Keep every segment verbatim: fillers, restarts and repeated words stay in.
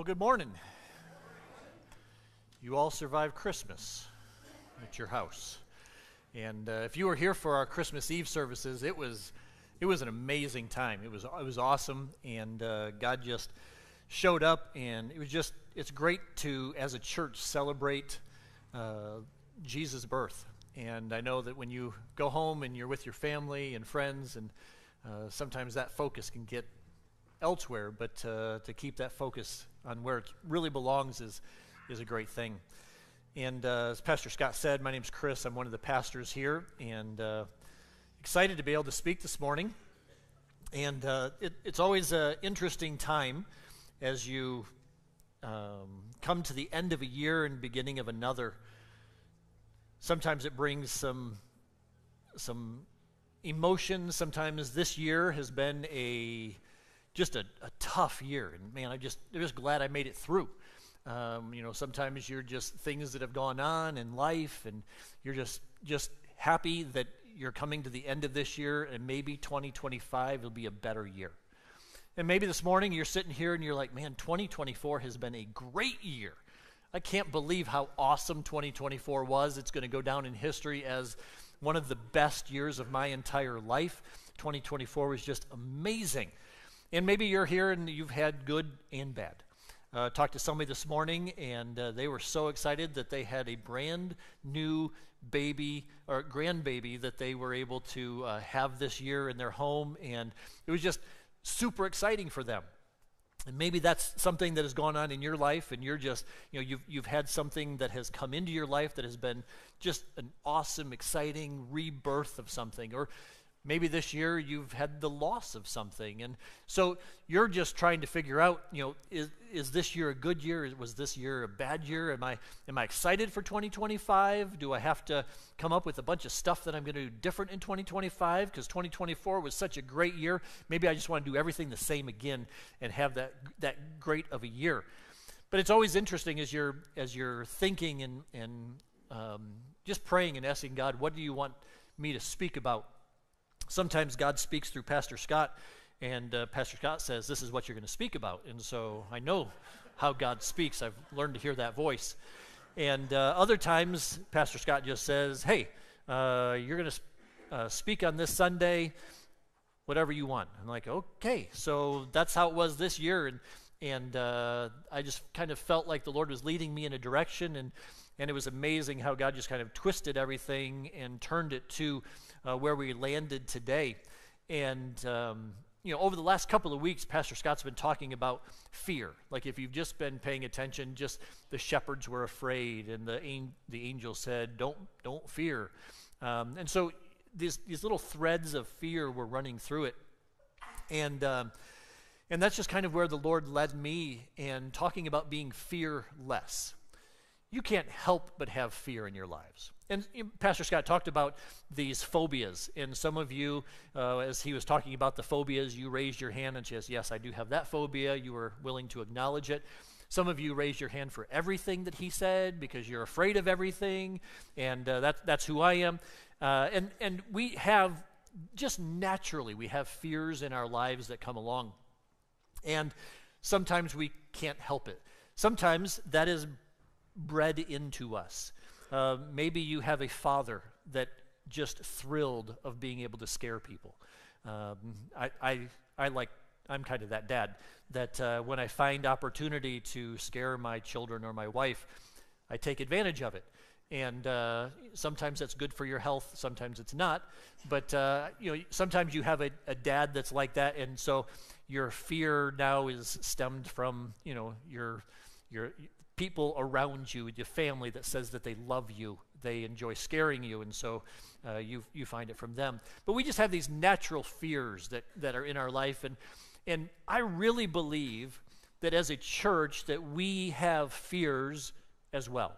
Well, good morning. You all survived Christmas at your house. And uh, if you were here for our Christmas Eve services, it was it was an amazing time. It was it was awesome, and uh, God just showed up, and it was just it's great to, as a church, celebrate uh, Jesus' birth. And I know that when you go home and you're with your family and friends, and uh, sometimes that focus can get elsewhere, but uh, to keep that focus on where it really belongs is is a great thing. And uh, as Pastor Scott said, my name's Chris. I'm one of the pastors here, and uh, excited to be able to speak this morning. And uh, it, it's always an interesting time as you um, come to the end of a year and beginning of another. Sometimes it brings some some emotion. Sometimes this year has been a just a, a tough year, and man, I just I'm just glad I made it through. Um, you know, sometimes you're just things that have gone on in life, and you're just just happy that you're coming to the end of this year, and maybe twenty twenty-five will be a better year. And maybe this morning you're sitting here and you're like, man, twenty twenty-four has been a great year. I can't believe how awesome twenty twenty-four was. It's going to go down in history as one of the best years of my entire life. twenty twenty-four was just amazing. And maybe you're here and you've had good and bad. Uh, talked to somebody this morning, and uh, they were so excited that they had a brand new baby or grandbaby that they were able to uh, have this year in their home, and it was just super exciting for them. And maybe that's something that has gone on in your life, and you're just, you know, you've you've had something that has come into your life that has been just an awesome, exciting rebirth of something. Or maybe this year you've had the loss of something, and so you're just trying to figure out, you know, is is this year a good year? Was this year a bad year? Am I am I excited for twenty twenty-five? Do I have to come up with a bunch of stuff that I'm going to do different in twenty twenty-five? Because twenty twenty-four was such a great year. Maybe I just want to do everything the same again and have that that great of a year. But it's always interesting as you're as you're thinking and and um, just praying and asking God, what do you want me to speak about? Sometimes God speaks through Pastor Scott, and uh, Pastor Scott says, this is what you're going to speak about. And so I know how God speaks. I've learned to hear that voice. And uh, other times, Pastor Scott just says, hey, uh, you're going to sp- uh, speak on this Sunday, whatever you want. I'm like, okay. So that's how it was this year. And, and uh, I just kind of felt like the Lord was leading me in a direction, and And it was amazing how God just kind of twisted everything and turned it to uh, where we landed today. And, um, you know, over the last couple of weeks, Pastor Scott's been talking about fear. Like if you've just been paying attention, just the shepherds were afraid, and the an- the angel said, don't don't fear. Um, and so these, these little threads of fear were running through it. And um, and that's just kind of where the Lord led me in talking about being fearless. You can't help but have fear in your lives. And you know, Pastor Scott talked about these phobias. And some of you, uh, as he was talking about the phobias, you raised your hand and says, yes, I do have that phobia. You were willing to acknowledge it. Some of you raised your hand for everything that he said because you're afraid of everything. And uh, that, that's who I am. Uh, and, and we have, just naturally, we have fears in our lives that come along. And sometimes we can't help it. Sometimes that is bred into us. Uh, maybe you have a father that just thrilled of being able to scare people. Um, I, I, I like, I'm kind of that dad that uh, when I find opportunity to scare my children or my wife, I take advantage of it. And uh, sometimes that's good for your health, sometimes it's not. But uh, you know, sometimes you have a, a dad that's like that, and so your fear now is stemmed from, you know, your your people around you, your family that says that they love you, they enjoy scaring you, and so uh, you you find it from them. But we just have these natural fears that, that are in our life, and and I really believe that as a church that we have fears as well.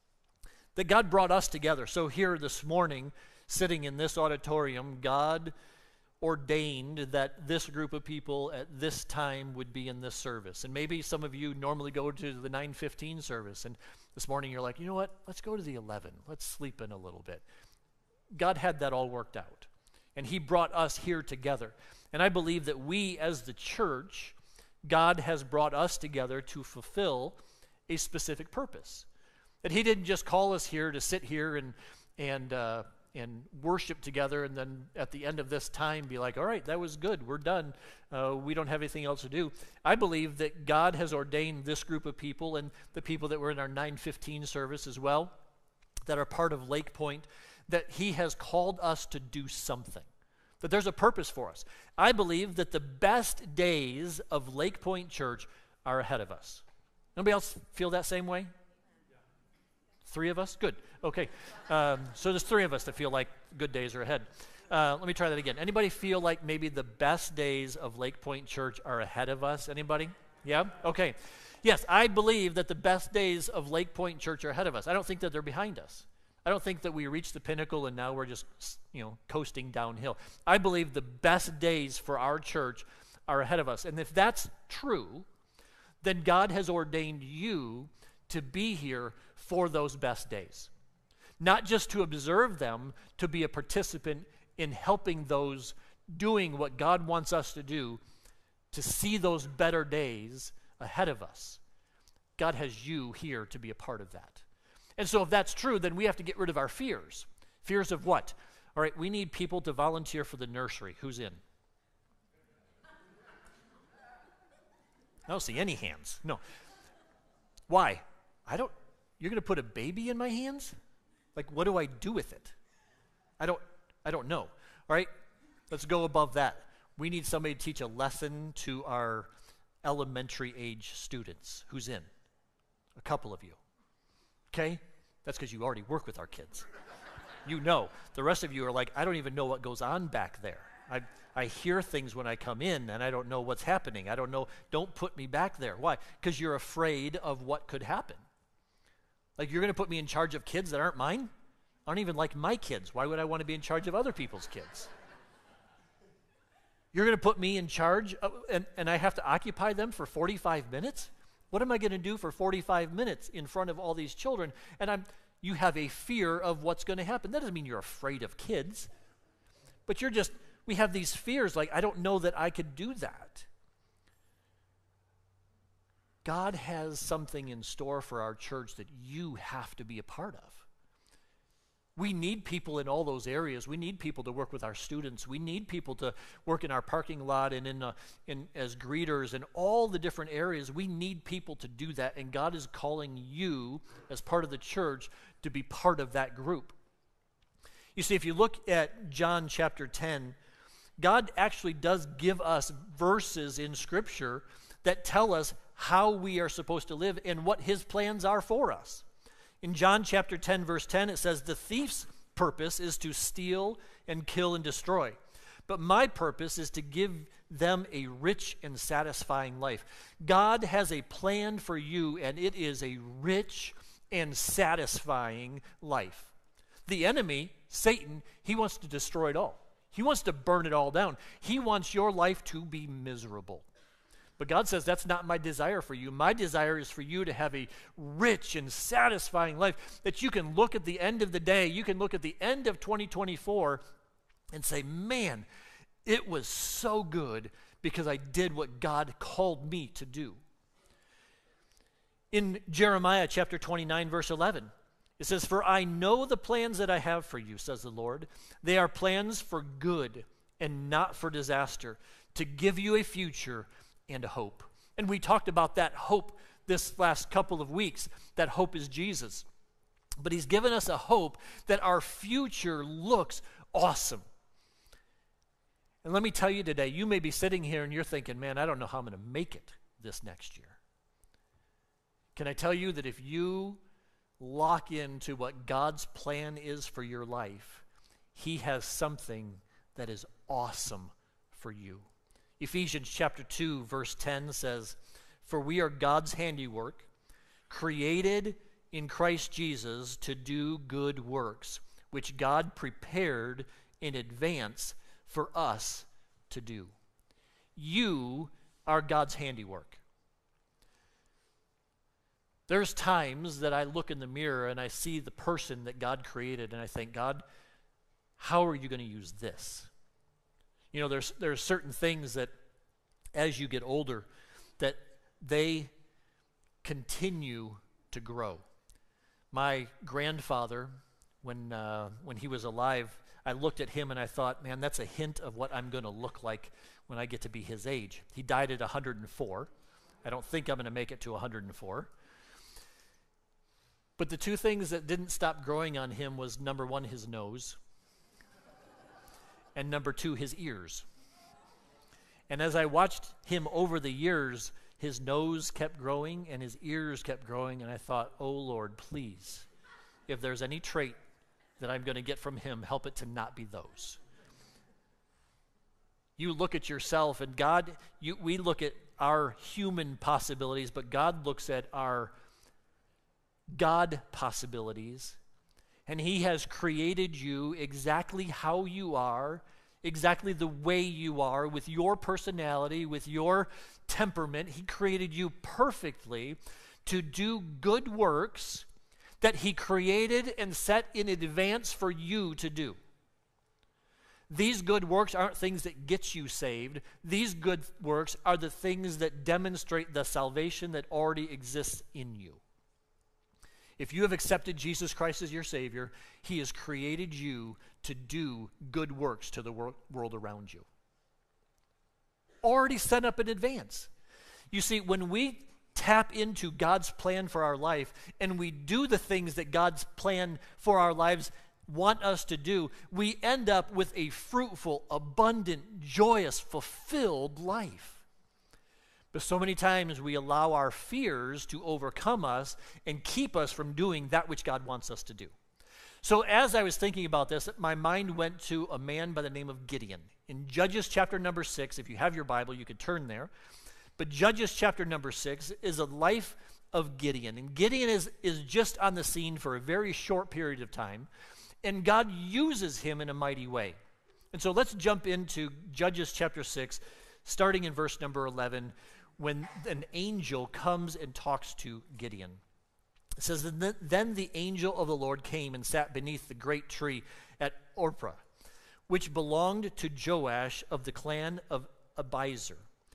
That God brought us together. So here this morning, sitting in this auditorium, God ordained that this group of people at this time would be in this service. And maybe some of you normally go to the nine fifteen service, and this morning you're like, you know what, let's go to the eleven. Let's sleep in a little bit. God had that all worked out, and he brought us here together. And I believe that we as the church God has brought us together to fulfill a specific purpose. That he didn't just call us here to sit here and and uh, and worship together, and then at the end of this time be like, all right, that was good, we're done, uh, we don't have anything else to do. I believe that God has ordained this group of people and the people that were in our nine fifteen service as well, that are part of Lake Point, that he has called us to do something, that there's a purpose for us. I believe that the best days of Lake Point Church are ahead of us. Nobody else feel that same way? Three of us? Good. Okay. Um, so there's three of us that feel like good days are ahead. Uh, let me try that again. Anybody feel like maybe the best days of Lake Point Church are ahead of us? Anybody? Yeah? Okay. Yes, I believe that the best days of Lake Point Church are ahead of us. I don't think that they're behind us. I don't think that we reached the pinnacle and now we're just, you know, coasting downhill. I believe the best days for our church are ahead of us. And if that's true, then God has ordained you to be here for those best days. Not just to observe them, to be a participant in helping those doing what God wants us to do, to see those better days ahead of us. God has you here to be a part of that. And so if that's true, then we have to get rid of our fears. Fears of what? All right, we need people to volunteer for the nursery. Who's in? I don't see any hands. No. Why? I don't, you're going to put a baby in my hands? Like, what do I do with it? I don't, I don't know. All right, let's go above that. We need somebody to teach a lesson to our elementary age students. Who's in? A couple of you. Okay? That's because you already work with our kids. You know. The rest of you are like, I don't even know what goes on back there. I, I hear things when I come in, and I don't know what's happening. I don't know. Don't put me back there. Why? Because you're afraid of what could happen. Like, you're going to put me in charge of kids that aren't mine? Aren't even like my kids. Why would I want to be in charge of other people's kids? You're going to put me in charge, of, and, and I have to occupy them for forty-five minutes? What am I going to do for forty-five minutes in front of all these children? And I'm, you have a fear of what's going to happen. That doesn't mean you're afraid of kids. But you're just, we have these fears like, I don't know that I could do that. God has something in store for our church that you have to be a part of. We need people in all those areas. We need people to work with our students. We need people to work in our parking lot and in, uh, in as greeters and all the different areas. We need people to do that, and God is calling you as part of the church to be part of that group. You see, if you look at John chapter ten, God actually does give us verses in Scripture that tell us how we are supposed to live and what his plans are for us. In John chapter ten, verse ten, it says, the thief's purpose is to steal and kill and destroy. But my purpose is to give them a rich and satisfying life. God has a plan for you, and it is a rich and satisfying life. The enemy, Satan, he wants to destroy it all. He wants to burn it all down. He wants your life to be miserable. But God says, that's not my desire for you. My desire is for you to have a rich and satisfying life, that you can look at the end of the day, you can look at the end of twenty twenty-four and say, man, it was so good because I did what God called me to do. In Jeremiah chapter twenty-nine, verse eleven, it says, for I know the plans that I have for you, says the Lord. They are plans for good and not for disaster, to give you a future and a hope. And we talked about that hope this last couple of weeks. That hope is Jesus. But he's given us a hope that our future looks awesome. And let me tell you today, you may be sitting here and you're thinking, man, I don't know how I'm going to make it this next year. Can I tell you that if you lock into what God's plan is for your life, he has something that is awesome for you. Ephesians chapter two, verse ten says, for we are God's handiwork, created in Christ Jesus to do good works, which God prepared in advance for us to do. You are God's handiwork. There's times that I look in the mirror and I see the person that God created and I think, God, how are you going to use this? You know, there's there's certain things that as you get older, that they continue to grow. My grandfather, when uh, when he was alive, I looked at him and I thought, man, that's a hint of what I'm going to look like when I get to be his age. He died at one hundred four. I don't think I'm going to make it to one hundred four. But the two things that didn't stop growing on him was, number one, his nose, and number two, his ears. And as I watched him over the years, his nose kept growing and his ears kept growing, and I thought, oh Lord, please, if there's any trait that I'm going to get from him, help it to not be those. You look at yourself, and God, you, we look at our human possibilities, but God looks at our God possibilities, and he has created you exactly how you are, exactly the way you are, with your personality, with your temperament. He created you perfectly to do good works that he created and set in advance for you to do. These good works aren't things that get you saved. These good works are the things that demonstrate the salvation that already exists in you. If you have accepted Jesus Christ as your Savior, he has created you to do good works to the wor- world around you. Already set up in advance. You see, when we tap into God's plan for our life and we do the things that God's plan for our lives want us to do, we end up with a fruitful, abundant, joyous, fulfilled life. But so many times we allow our fears to overcome us and keep us from doing that which God wants us to do. So as I was thinking about this, my mind went to a man by the name of Gideon. In Judges chapter number six, if you have your Bible, you could turn there. But Judges chapter number six is a life of Gideon. And Gideon is, is just on the scene for a very short period of time. And God uses him in a mighty way. And so let's jump into Judges chapter six, starting in verse number eleven, when an angel comes and talks to Gideon. It says, then the angel of the Lord came and sat beneath the great tree at Ophrah, which belonged to Joash of the clan of Abiezer.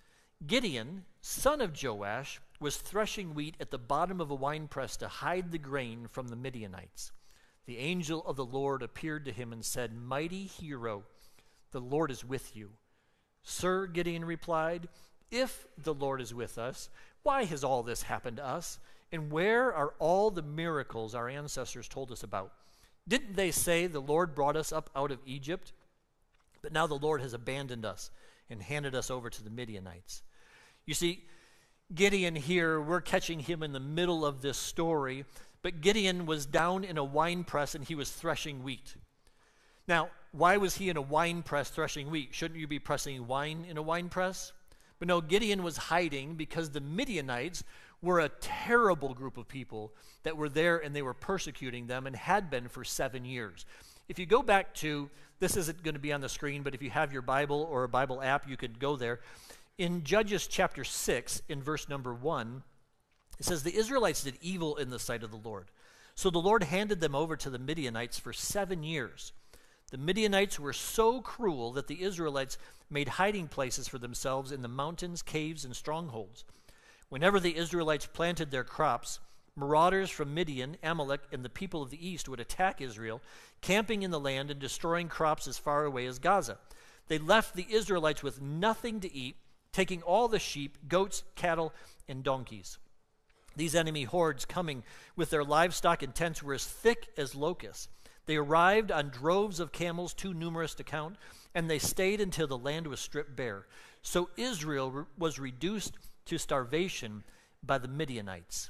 Gideon, son of Joash, was threshing wheat at the bottom of a winepress to hide the grain from the Midianites. The angel of the Lord appeared to him and said, mighty hero, the Lord is with you. Sir, Gideon replied, if the Lord is with us, why has all this happened to us? And where are all the miracles our ancestors told us about? Didn't they say the Lord brought us up out of Egypt? But now the Lord has abandoned us and handed us over to the Midianites. You see, Gideon here, we're catching him in the middle of this story, but Gideon was down in a wine press and he was threshing wheat. Now, why was he in a wine press threshing wheat? Shouldn't you be pressing wine in a wine press? But no, Gideon was hiding because the Midianites were a terrible group of people that were there and they were persecuting them and had been for seven years. If you go back to, this isn't going to be on the screen, but if you have your Bible or a Bible app, you could go there. In Judges chapter six, in verse number one, it says, the Israelites did evil in the sight of the Lord. So the Lord handed them over to the Midianites for seven years. The Midianites were so cruel that the Israelites made hiding places for themselves in the mountains, caves, and strongholds. Whenever the Israelites planted their crops, marauders from Midian, Amalek, and the people of the east would attack Israel, camping in the land and destroying crops as far away as Gaza. They left the Israelites with nothing to eat, taking all the sheep, goats, cattle, and donkeys. These enemy hordes coming with their livestock and tents were as thick as locusts. They arrived on droves of camels too numerous to count, and they stayed until the land was stripped bare. So Israel re- was reduced to starvation by the Midianites.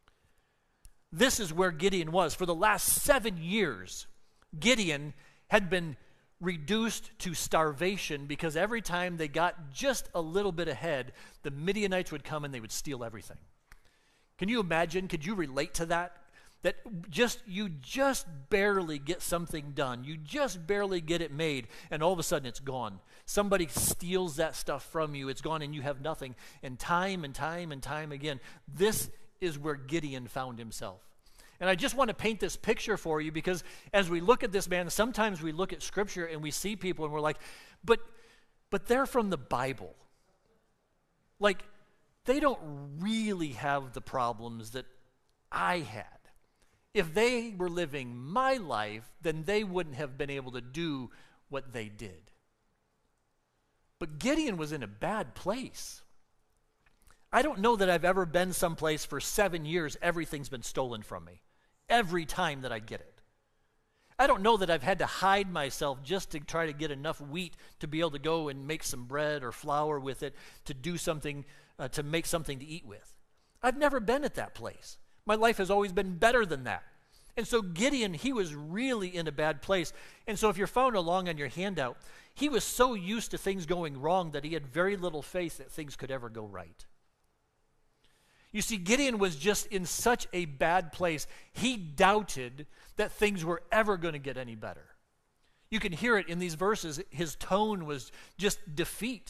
This is where Gideon was. For the last seven years, Gideon had been reduced to starvation because every time they got just a little bit ahead, the Midianites would come and they would steal everything. Can you imagine? Could you relate to that? That just you just barely get something done. You just barely get it made, and all of a sudden it's gone. Somebody steals that stuff from you. It's gone, and you have nothing. And time and time and time again, this is where Gideon found himself. And I just want to paint this picture for you because as we look at this man, sometimes we look at Scripture and we see people and we're like, but, but they're from the Bible. Like, they don't really have the problems that I had. If they were living my life, then they wouldn't have been able to do what they did. But Gideon was in a bad place. I don't know that I've ever been someplace for seven years, everything's been stolen from me. Every time that I get it. I don't know that I've had to hide myself just to try to get enough wheat to be able to go and make some bread or flour with it, to do something, uh, to make something to eat with. I've never been at that place. My life has always been better than that. And so Gideon, he was really in a bad place. And so if you're following along on your handout, he was so used to things going wrong that he had very little faith that things could ever go right. You see, Gideon was just in such a bad place, he doubted that things were ever going to get any better. You can hear it in these verses. His tone was just defeat.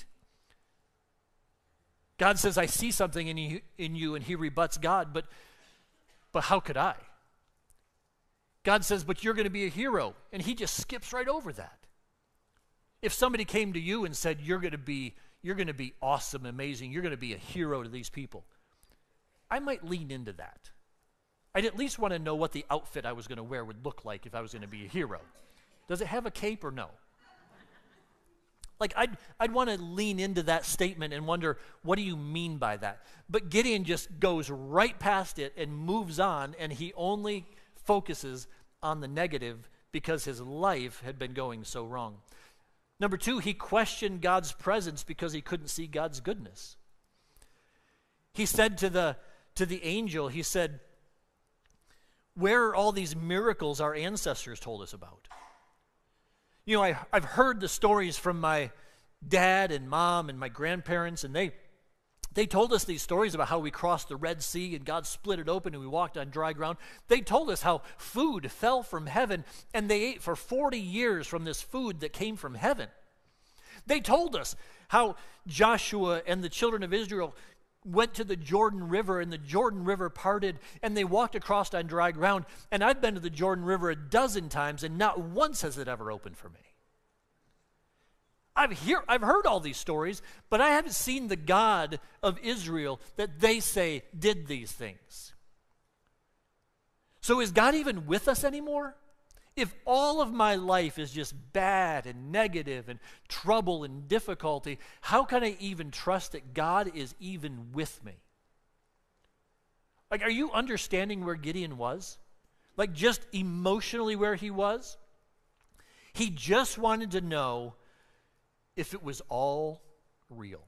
God says, I see something in you, in you, and he rebuts God, but, but how could I? God says, but you're going to be a hero, and he just skips right over that. If somebody came to you and said, you're going to be, you're going to be awesome, amazing, you're going to be a hero to these people, I might lean into that. I'd at least want to know what the outfit I was going to wear would look like if I was going to be a hero. Does it have a cape or no? Like, I'd, I'd want to lean into that statement and wonder, what do you mean by that? But Gideon just goes right past it and moves on, and he only focuses on the negative because his life had been going so wrong. Number two, he questioned God's presence because he couldn't see God's goodness. He said to the to the angel, he said, where are all these miracles our ancestors told us about? You know, I, I've heard the stories from my dad and mom and my grandparents, and they they told us these stories about how we crossed the Red Sea and God split it open and we walked on dry ground. They told us how food fell from heaven and they ate for forty years from this food that came from heaven. They told us how Joshua and the children of Israel went to the Jordan River, and the Jordan River parted, and they walked across on dry ground. And I've been to the Jordan River a dozen times, and not once has it ever opened for me. I've, hear, I've heard all these stories, but I haven't seen the God of Israel that they say did these things. So is God even with us anymore? If all of my life is just bad and negative and trouble and difficulty, how can I even trust that God is even with me? Like, are you understanding where Gideon was? Like, just emotionally where he was? He just wanted to know if it was all real.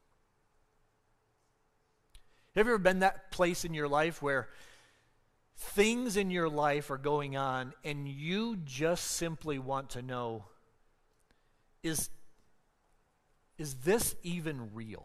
Have you ever been that place in your life where things in your life are going on and you just simply want to know, is, is this even real?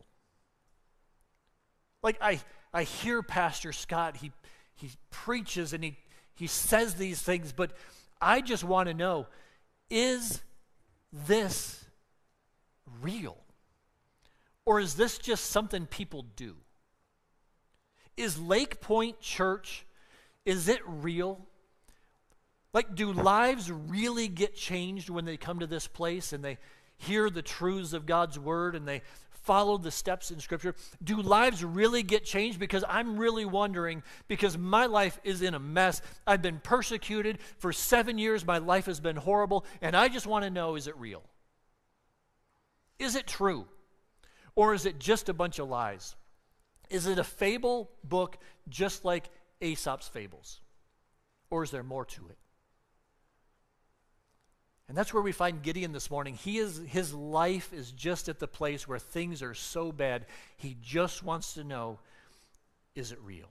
Like, I, I hear Pastor Scott, he, he preaches and he, he says these things, but I just want to know, is this real? Or is this just something people do? Is Lake Point Church, is it real? Like, do lives really get changed when they come to this place and they hear the truths of God's word and they follow the steps in Scripture? Do lives really get changed? Because I'm really wondering, because my life is in a mess. I've been persecuted for seven years. My life has been horrible. And I just want to know, is it real? Is it true? Or is it just a bunch of lies? Is it a fable book just like Aesop's fables? Or is there more to it? And that's where we find Gideon this morning. He is, his life is just at the place where things are so bad, he just wants to know, is it real?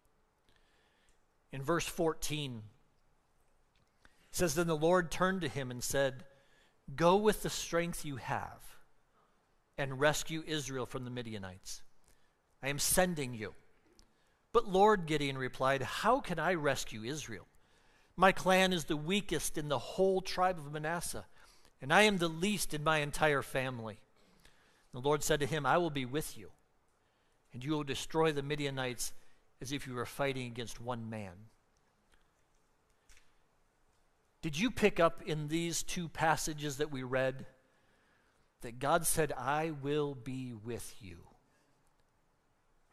In verse fourteen, it says, then the Lord turned to him and said, go with the strength you have and rescue Israel from the Midianites. I am sending you. But Lord, Gideon replied, how can I rescue Israel? My clan is the weakest in the whole tribe of Manasseh, and I am the least in my entire family. The Lord said to him, I will be with you, and you will destroy the Midianites as if you were fighting against one man. Did you pick up in these two passages that we read that God said, I will be with you?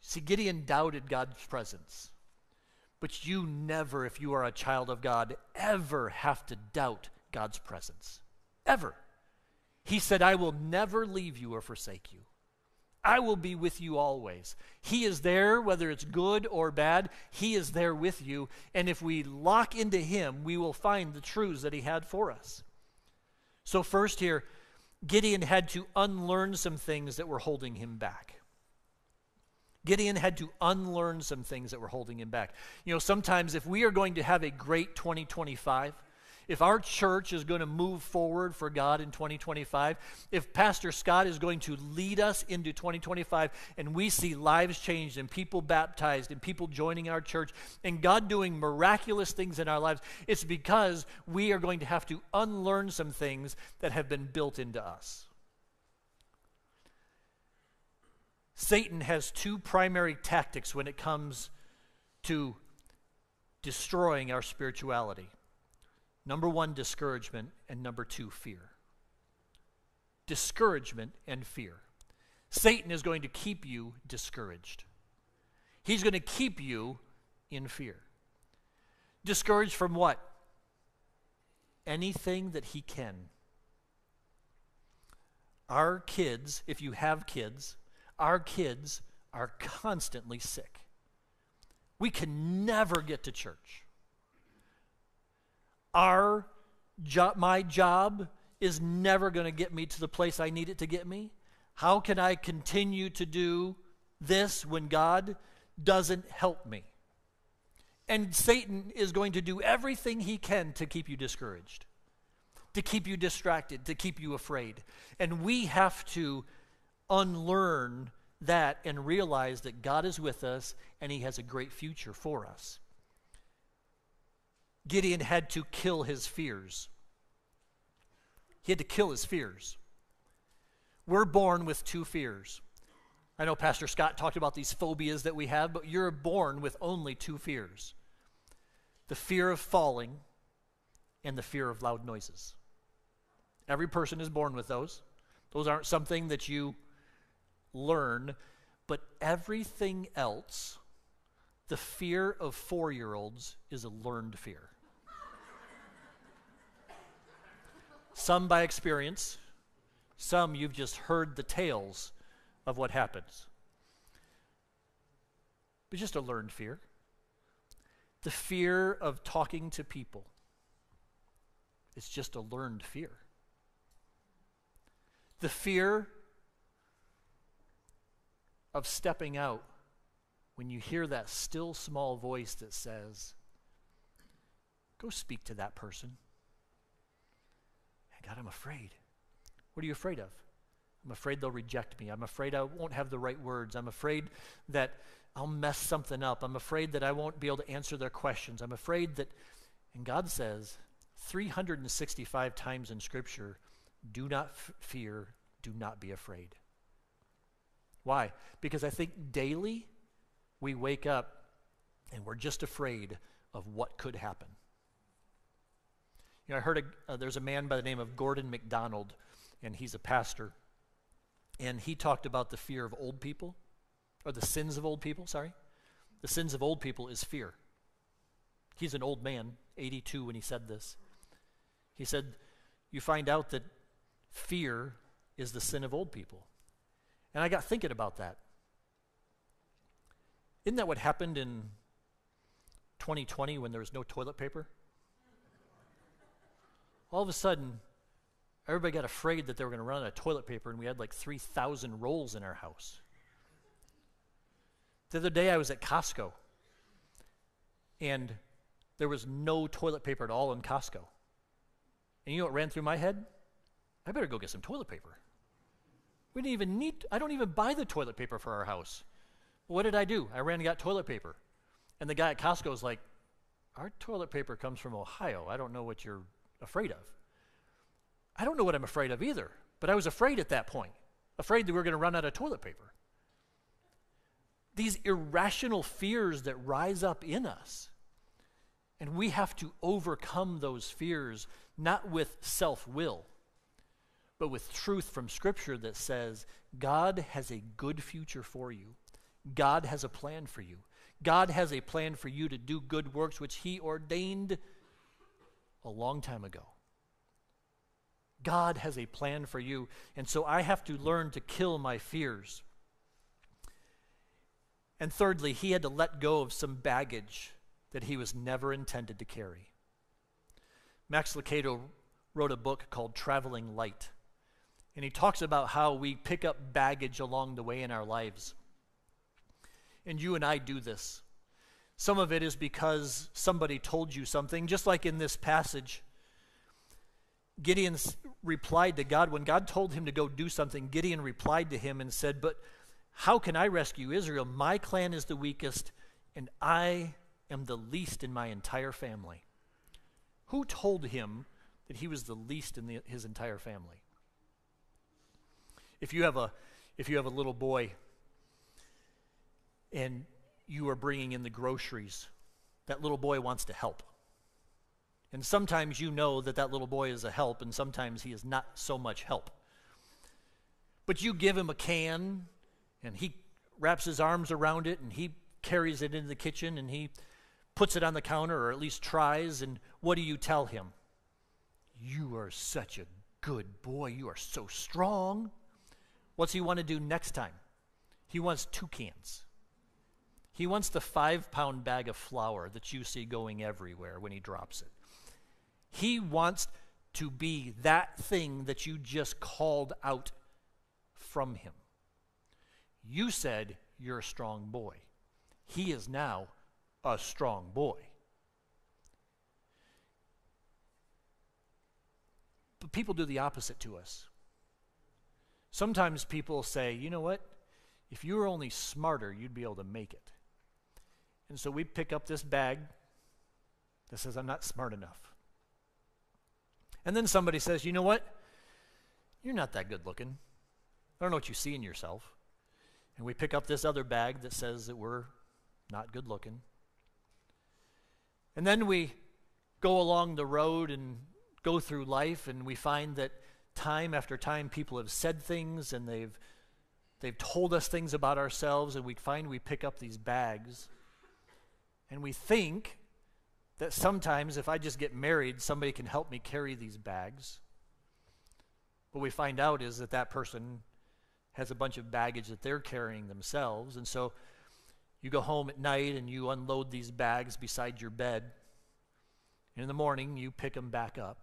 See, Gideon doubted God's presence. But you never, if you are a child of God, ever have to doubt God's presence. Ever. He said, I will never leave you or forsake you. I will be with you always. He is there, whether it's good or bad. He is there with you. And if we lock into him, we will find the truths that he had for us. So first here, Gideon had to unlearn some things that were holding him back. Gideon had to unlearn some things that were holding him back. You know, sometimes if we are going to have a great twenty twenty-five, if our church is going to move forward for God in twenty twenty-five, if Pastor Scott is going to lead us into twenty twenty-five and we see lives changed and people baptized and people joining our church and God doing miraculous things in our lives, it's because we are going to have to unlearn some things that have been built into us. Satan has two primary tactics when it comes to destroying our spirituality. Number one, discouragement, and number two, fear. Discouragement and fear. Satan is going to keep you discouraged. He's going to keep you in fear. Discouraged from what? Anything that he can. Our kids, if you have kids, our kids are constantly sick. We can never get to church. Our job, my job is never going to get me to the place I need it to get me. How can I continue to do this when God doesn't help me? And Satan is going to do everything he can to keep you discouraged, to keep you distracted, to keep you afraid. And we have to unlearn that and realize that God is with us and he has a great future for us. Gideon had to kill his fears. He had to kill his fears. We're born with two fears. I know Pastor Scott talked about these phobias that we have, but you're born with only two fears. The fear of falling and the fear of loud noises. Every person is born with those. Those aren't something that you learn, but everything else, the fear of four-year-olds is a learned fear. Some by experience, some you've just heard the tales of what happens. But just a learned fear. The fear of talking to people, it's just a learned fear. The fear of stepping out when you hear that still small voice that says, go speak to that person. God, I'm afraid. What are you afraid of? I'm afraid they'll reject me. I'm afraid I won't have the right words. I'm afraid that I'll mess something up. I'm afraid that I won't be able to answer their questions. I'm afraid that, and God says three hundred sixty-five times in Scripture, do not f- fear, do not be afraid. Why? Because I think daily we wake up and we're just afraid of what could happen. You know, I heard a, uh, there's a man by the name of Gordon MacDonald, and he's a pastor, and he talked about the fear of old people, or the sins of old people, sorry. The sins of old people is fear. He's an old man, eighty-two, when he said this. He said, you find out that fear is the sin of old people. And I got thinking about that. Isn't that what happened in twenty twenty when there was no toilet paper? All of a sudden, everybody got afraid that they were going to run out of toilet paper, and we had like three thousand rolls in our house. The other day I was at Costco, and there was no toilet paper at all in Costco. And you know what ran through my head? I better go get some toilet paper. We didn't even need, I don't even buy the toilet paper for our house. What did I do? I ran and got toilet paper. And the guy at Costco was like, our toilet paper comes from Ohio. I don't know what you're afraid of. I don't know what I'm afraid of either, but I was afraid at that point, afraid that we were going to run out of toilet paper. These irrational fears that rise up in us, and we have to overcome those fears, not with self-will, but with truth from Scripture that says God has a good future for you. God has a plan for you. God has a plan for you to do good works which he ordained a long time ago. God has a plan for you, and so I have to learn to kill my fears. And thirdly, he had to let go of some baggage that he was never intended to carry. Max Lucado wrote a book called Traveling Light, and he talks about how we pick up baggage along the way in our lives. And you and I do this. Some of it is because somebody told you something, just like in this passage. Gideon replied to God. When God told him to go do something, Gideon replied to him and said, "But how can I rescue Israel? My clan is the weakest, and I am the least in my entire family." Who told him that he was the least in the, his entire family? If you have a, if you have a little boy and you are bringing in the groceries, that little boy wants to help. And sometimes you know that that little boy is a help, and sometimes he is not so much help. But you give him a can, and he wraps his arms around it, and he carries it into the kitchen, and he puts it on the counter, or at least tries, and what do you tell him? "You are such a good boy. You are so strong." What's he want to do next time? He wants two cans. He wants the five-pound bag of flour that you see going everywhere when he drops it. He wants to be that thing that you just called out from him. You said you're a strong boy. He is now a strong boy. But people do the opposite to us. Sometimes people say, "You know what? If you were only smarter, you'd be able to make it." And so we pick up this bag that says, "I'm not smart enough." And then somebody says, "You know what? You're not that good looking. I don't know what you see in yourself." And we pick up this other bag that says that we're not good looking. And then we go along the road and go through life, and we find that time after time people have said things, and they've they've told us things about ourselves, and we find we pick up these bags, and we think that sometimes if I just get married, somebody can help me carry these bags. What we find out is that that person has a bunch of baggage that they're carrying themselves, and so you go home at night and you unload these bags beside your bed, and in the morning you pick them back up.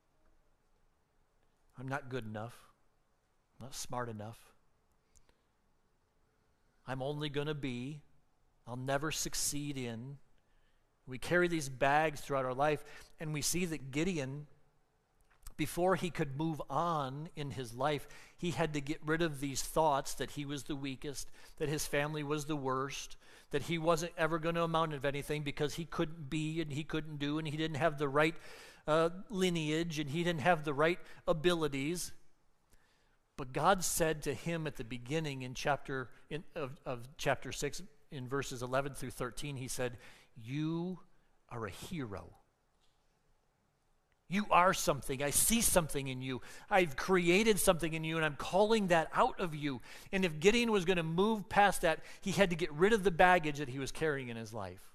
"I'm not good enough. I'm not smart enough. I'm only going to be. I'll never succeed in." We carry these bags throughout our life, and we see that Gideon, before he could move on in his life, he had to get rid of these thoughts that he was the weakest, that his family was the worst, that he wasn't ever going to amount of anything because he couldn't be and he couldn't do, and he didn't have the right uh, lineage, and he didn't have the right abilities. But God said to him at the beginning in chapter in, of, of chapter six, in verses eleven through thirteen, he said, "You are a hero. You are something. I see something in you. I've created something in you, and I'm calling that out of you." And if Gideon was going to move past that, he had to get rid of the baggage that he was carrying in his life.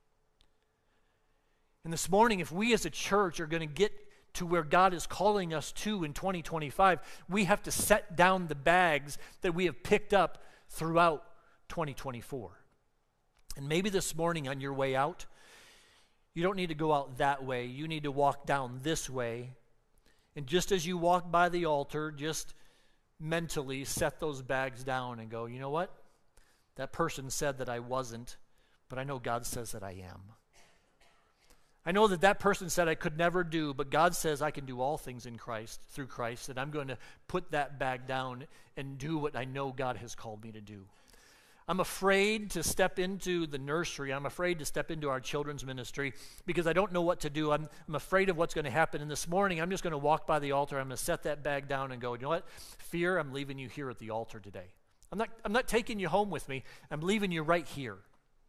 And this morning, if we as a church are going to get to where God is calling us to in twenty twenty-five, we have to set down the bags that we have picked up throughout twenty twenty-four. And maybe this morning on your way out, you don't need to go out that way. You need to walk down this way. And just as you walk by the altar, just mentally set those bags down and go, "You know what? That person said that I wasn't, but I know God says that I am. I know that that person said I could never do, but God says I can do all things in Christ, through Christ, and I'm going to put that bag down and do what I know God has called me to do." I'm afraid to step into the nursery. I'm afraid to step into our children's ministry because I don't know what to do. I'm, I'm afraid of what's going to happen. And this morning, I'm just going to walk by the altar. I'm going to set that bag down and go, "You know what? Fear, I'm leaving you here at the altar today. I'm not, I'm not taking you home with me. I'm leaving you right here."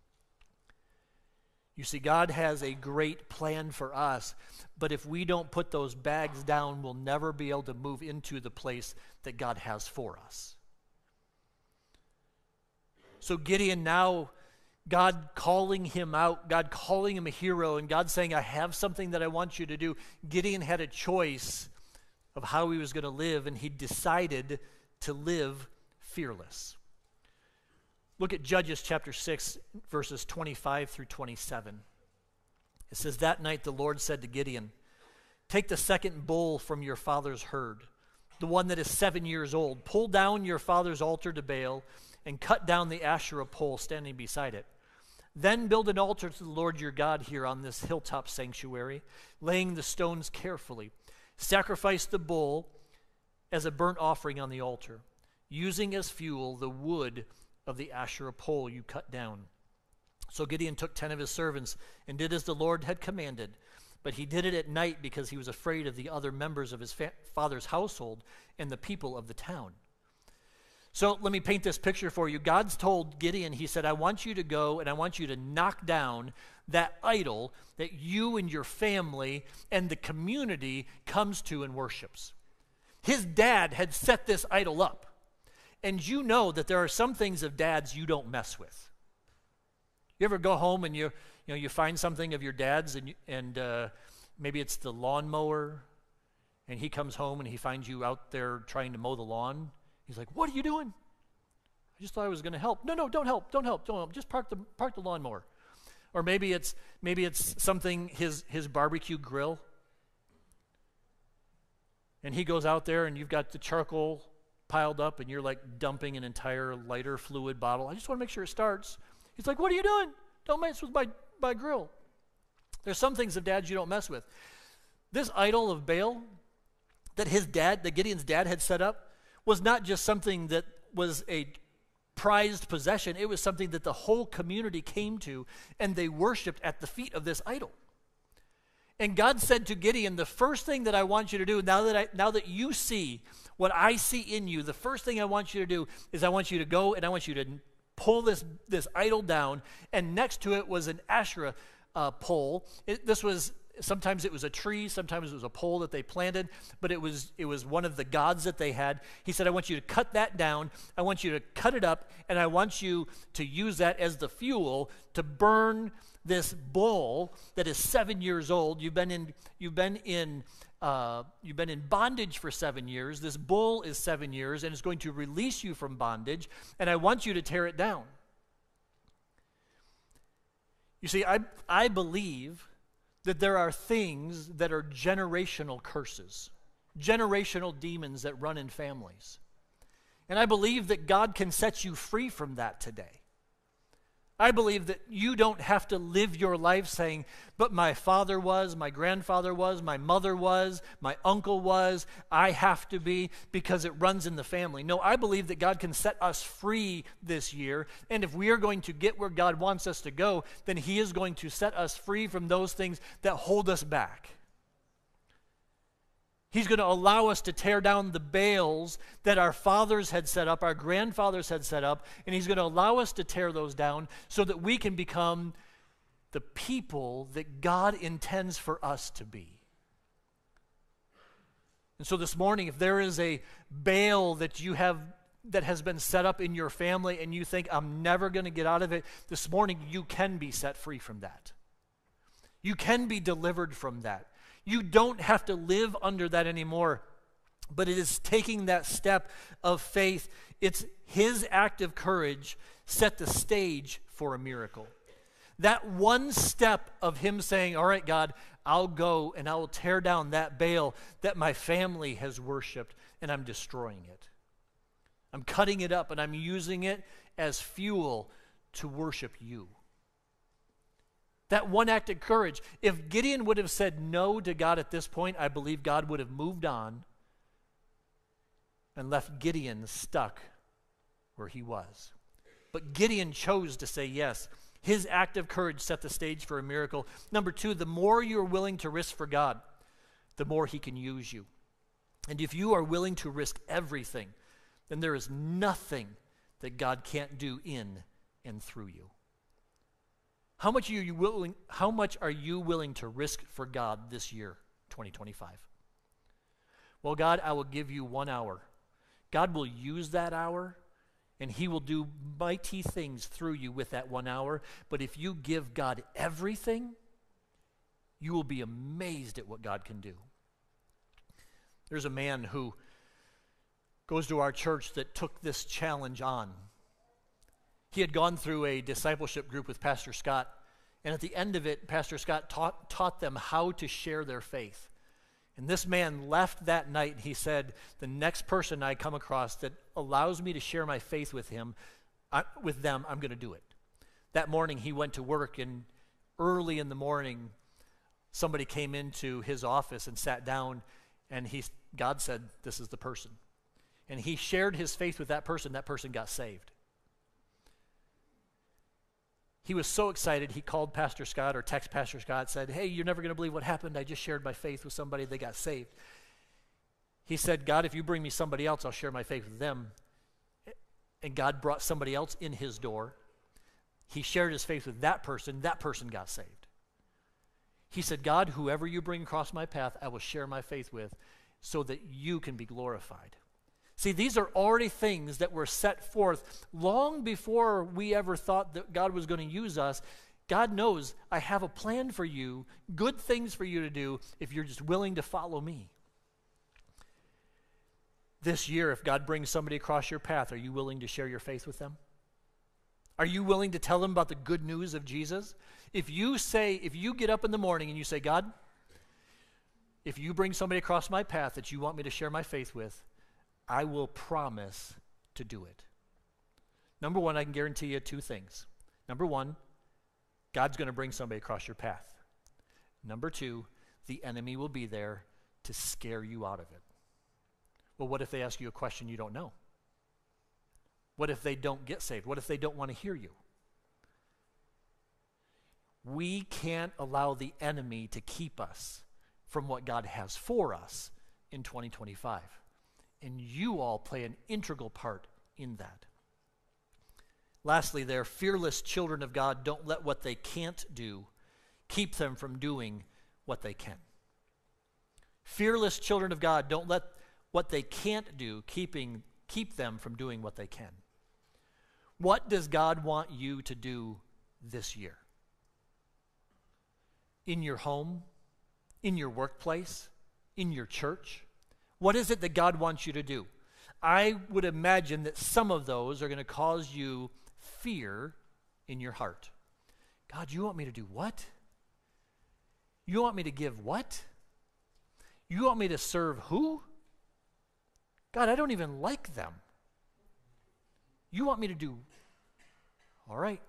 You see, God has a great plan for us, but if we don't put those bags down, we'll never be able to move into the place that God has for us. so Gideon now, God calling him out, God calling him a hero, and God saying, I have something that I want you to do. Gideon had a choice of how he was going to live, and he decided to live fearless. Look at Judges chapter six, verses twenty-five through twenty-seven. It says, that night the Lord said to Gideon, take the second bull from your father's herd, the one that is seven years old. Pull down your father's altar to Baal and cut down the Asherah pole standing beside it. Then build an altar to the Lord your God here on this hilltop sanctuary, laying the stones carefully. Sacrifice the bull as a burnt offering on the altar, using as fuel the wood of the Asherah pole you cut down. So Gideon took ten of his servants and did as the Lord had commanded. But he did it at night because he was afraid of the other members of his fa- father's household and the people of the town. So let me paint this picture for you. God's told Gideon, he said, I want you to go and I want you to knock down that idol that you and your family and the community comes to and worships. His dad had set this idol up. And you know that there are some things of dads you don't mess with. You ever go home and you you know you find something of your dad's and you, and uh, maybe it's the lawnmower, and he comes home and he finds you out there trying to mow the lawn. He's like, "What are you doing?" I just thought I was going to help. No, no, don't help, don't help, don't help. Just park the park the lawnmower. Or maybe it's maybe it's something his his barbecue grill, and he goes out there and you've got the charcoal piled up and you're like dumping an entire lighter fluid bottle. I just want to make sure it starts. He's like, what are you doing? Don't mess with my, my grill. There's some things of dads you don't mess with. This idol of Baal that his dad, that Gideon's dad had set up, was not just something that was a prized possession. It was something that the whole community came to and they worshiped at the feet of this idol. And God said to Gideon, the first thing that I want you to do, now that I, now that you see what I see in you, the first thing I want you to do is I want you to go and I want you to pull this, this idol down. And next to it was an Asherah uh, pole. It, this was, sometimes it was a tree, sometimes it was a pole that they planted, but it was, it was one of the gods that they had. He said, I want you to cut that down. I want you to cut it up, and I want you to use that as the fuel to burn this bull that is seven years old. You've been in, you've been in, uh, you've been in bondage for seven years. This bull is seven years, and it's going to release you from bondage. And I want you to tear it down. You see, I I believe that there are things that are generational curses, generational demons that run in families, and I believe that God can set you free from that today. I believe that you don't have to live your life saying, but my father was, my grandfather was, my mother was, my uncle was, I have to be, because it runs in the family. No, I believe that God can set us free this year, and if we are going to get where God wants us to go, then he is going to set us free from those things that hold us back. He's going to allow us to tear down the Baals that our fathers had set up, our grandfathers had set up, and he's going to allow us to tear those down so that we can become the people that God intends for us to be. And so this morning, if there is a Baal that you have that has been set up in your family and you think, I'm never going to get out of it, this morning you can be set free from that. You can be delivered from that. You don't have to live under that anymore, but it is taking that step of faith. It's his act of courage set the stage for a miracle. That one step of him saying, all right, God, I'll go and I will tear down that Baal that my family has worshiped, and I'm destroying it. I'm cutting it up and I'm using it as fuel to worship you. That one act of courage. If Gideon would have said no to God at this point, I believe God would have moved on and left Gideon stuck where he was. But Gideon chose to say yes. His act of courage set the stage for a miracle. Number two, the more you're willing to risk for God, the more he can use you. And if you are willing to risk everything, then there is nothing that God can't do in and through you. How much are you willing, how much are you willing to risk for God this year, twenty twenty-five? Well, God, I will give you one hour. God will use that hour and he will do mighty things through you with that one hour. But if you give God everything, you will be amazed at what God can do. There's a man who goes to our church that took this challenge on. He had gone through a discipleship group with Pastor Scott, and at the end of it, Pastor Scott taught, taught them how to share their faith. And this man left that night, and he said, the next person I come across that allows me to share my faith with him, I, with them, I'm going to do it. That morning, he went to work, and early in the morning, somebody came into his office and sat down, and he, God said, this is the person. And he shared his faith with that person. That person got saved. He was so excited, he called Pastor Scott or text Pastor Scott, said, hey, you're never going to believe what happened. I just shared my faith with somebody. They got saved. He said, God, if you bring me somebody else, I'll share my faith with them. And God brought somebody else in his door. He shared his faith with that person. That person got saved. He said, God, whoever you bring across my path, I will share my faith with so that you can be glorified. See, these are already things that were set forth long before we ever thought that God was going to use us. God knows I have a plan for you, good things for you to do if you're just willing to follow me. This year, if God brings somebody across your path, are you willing to share your faith with them? Are you willing to tell them about the good news of Jesus? If you say, if you get up in the morning and you say, God, if you bring somebody across my path that you want me to share my faith with, I will promise to do it. Number one, I can guarantee you two things. Number one, God's going to bring somebody across your path. Number two, the enemy will be there to scare you out of it. Well, what if they ask you a question you don't know? What if they don't get saved? What if they don't want to hear you? We can't allow the enemy to keep us from what God has for us in twenty twenty-five. And you all play an integral part in that. Lastly, they're fearless children of God. Don't let what they can't do keep them from doing what they can. Fearless children of God, don't let what they can't do keeping, keep them from doing what they can. What does God want you to do this year? In your home, in your workplace, in your church? What is it that God wants you to do? I would imagine that some of those are going to cause you fear in your heart. God, you want me to do what? You want me to give what? You want me to serve who? God, I don't even like them. You want me to do, all right.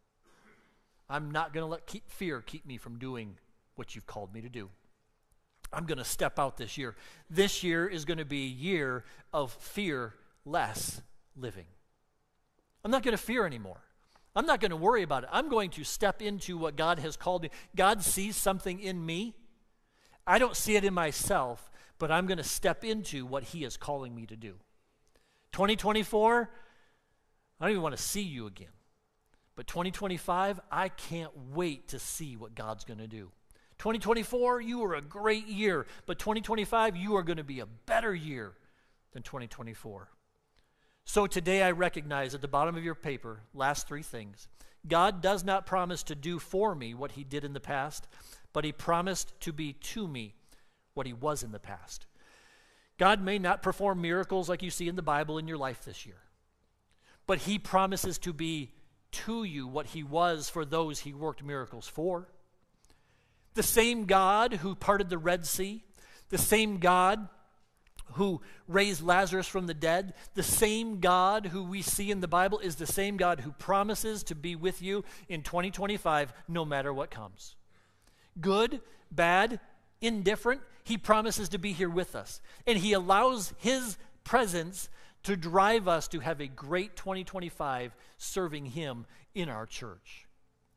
I'm not going to let keep fear keep me from doing what you've called me to do. I'm going to step out this year. This year is going to be a year of fear-less living. I'm not going to fear anymore. I'm not going to worry about it. I'm going to step into what God has called me. God sees something in me. I don't see it in myself, but I'm going to step into what he is calling me to do. twenty twenty-four, I don't even want to see you again. But twenty twenty-five, I can't wait to see what God's going to do. twenty twenty-four, you were a great year, but twenty twenty-five, you are going to be a better year than twenty twenty-four. So today I recognize at the bottom of your paper, last three things. God does not promise to do for me what he did in the past, but he promised to be to me what he was in the past. God may not perform miracles like you see in the Bible in your life this year, but he promises to be to you what he was for those he worked miracles for. The same God who parted the Red Sea, the same God who raised Lazarus from the dead, the same God who we see in the Bible is the same God who promises to be with you in twenty twenty-five no matter what comes. Good, bad, indifferent, he promises to be here with us. And he allows his presence to drive us to have a great twenty twenty-five serving him in our church.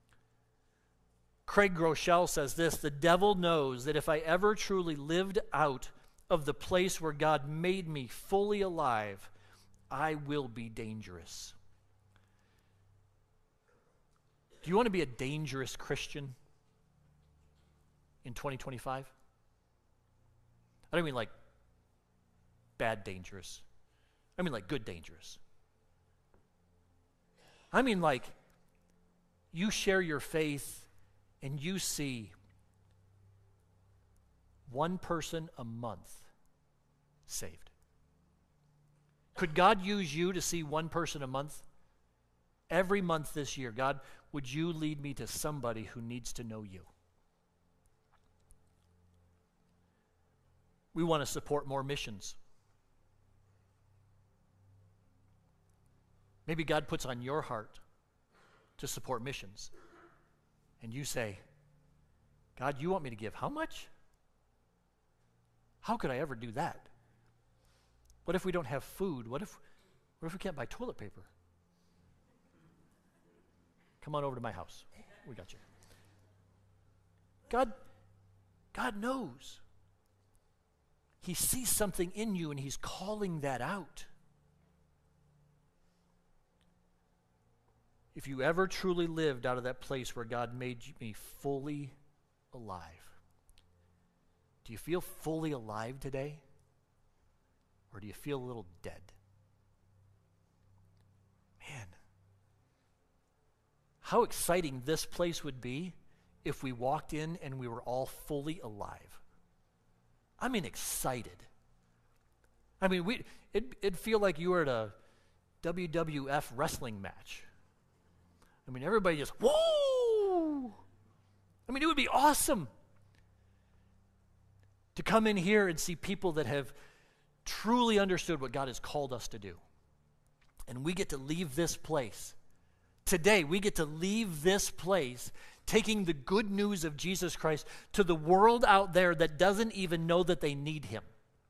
Craig Groeschel says this, the devil knows that if I ever truly lived out of the place where God made me fully alive, I will be dangerous. Do you want to be a dangerous Christian in twenty twenty-five? I don't mean like bad dangerous. I mean like good dangerous. I mean, like, you share your faith and you see one person a month saved. Could God use you to see one person a month? Every month this year, God, would you lead me to somebody who needs to know you? We want to support more missions. Maybe God puts on your heart to support missions. And you say, God, you want me to give how much? How could I ever do that? What if we don't have food? What if, what if we can't buy toilet paper? Come on over to my house. We got you. God, God knows. He sees something in you and he's calling that out. If you ever truly lived out of that place where God made me fully alive, do you feel fully alive today? Or do you feel a little dead? Man, how exciting this place would be if we walked in and we were all fully alive. I mean, excited. I mean, we it, it'd feel like you were at a W W F wrestling match. I mean, everybody just, whoa! I mean, it would be awesome to come in here and see people that have truly understood what God has called us to do. And we get to leave this place. Today, we get to leave this place taking the good news of Jesus Christ to the world out there that doesn't even know that they need him.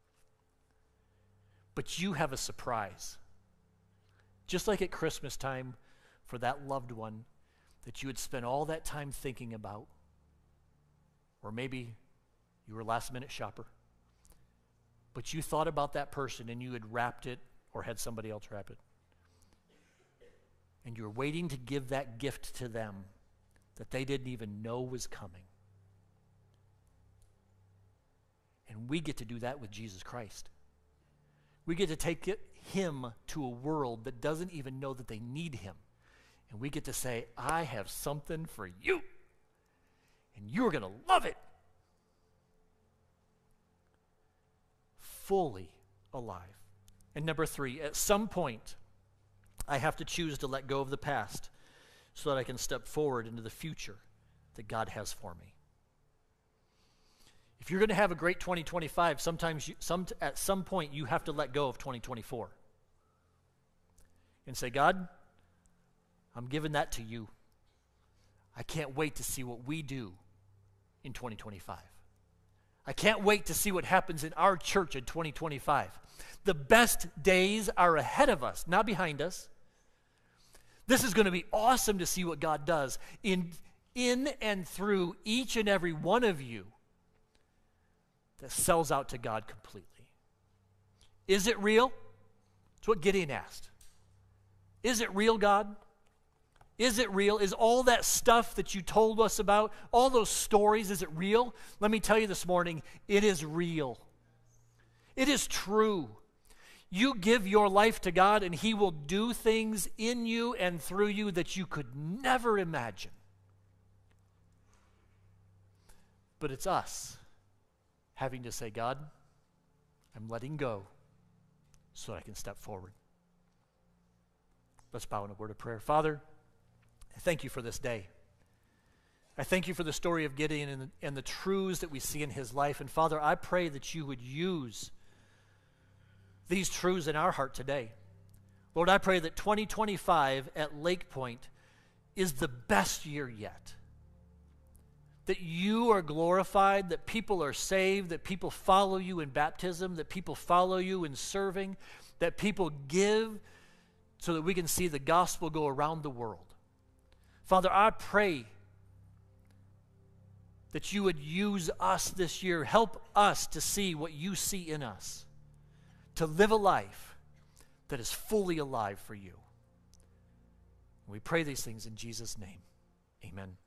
But you have a surprise. Just like at Christmas time for that loved one that you had spent all that time thinking about, or maybe you were a last-minute shopper, but you thought about that person and you had wrapped it or had somebody else wrap it. And you were waiting to give that gift to them that they didn't even know was coming. And we get to do that with Jesus Christ. We get to take it, him to a world that doesn't even know that they need him. And we get to say, I have something for you. And you're going to love it. Fully alive. And number three, at some point, I have to choose to let go of the past so that I can step forward into the future that God has for me. If you're going to have a great twenty twenty-five, sometimes you, some, at some point you have to let go of twenty twenty-four and say, God, I'm giving that to you. I can't wait to see what we do in twenty twenty-five. I can't wait to see what happens in our church in twenty twenty-five. The best days are ahead of us, not behind us. This is going to be awesome to see what God does in, in and through each and every one of you that sells out to God completely. Is it real? It's what Gideon asked. Is it real, God? Is it real? Is all that stuff that you told us about, all those stories, is it real? Let me tell you this morning, it is real. It is true. You give your life to God and he will do things in you and through you that you could never imagine. But it's us having to say, God, I'm letting go so that I can step forward. Let's bow in a word of prayer. Father, I thank you for this day. I thank you for the story of Gideon and the, and the truths that we see in his life. And Father, I pray that you would use these truths in our heart today. Lord, I pray that twenty twenty-five at Lake Point is the best year yet. That you are glorified, that people are saved, that people follow you in baptism, that people follow you in serving, that people give so that we can see the gospel go around the world. Father, I pray that you would use us this year. Help us to see what you see in us, to live a life that is fully alive for you. We pray these things in Jesus' name. Amen.